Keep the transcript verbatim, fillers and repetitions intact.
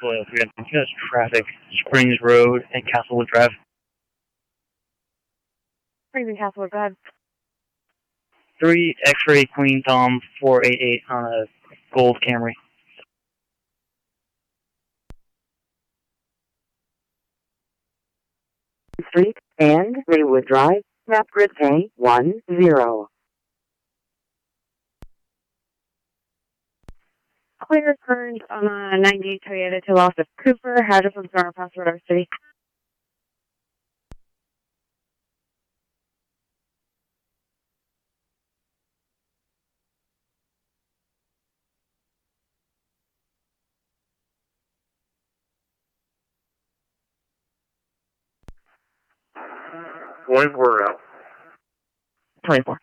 Well, we got just traffic, Springs Road and Castlewood Drive. Springs and Castlewood, go ahead. three X-ray Queen Tom four eight eight on a gold Camry. Street and Maywood Drive, map grid pay one zero. Clear current on a ninety-eight Toyota to Lost of Cooper, address on Summer Pass Road, our city. twenty-four out. twenty-four.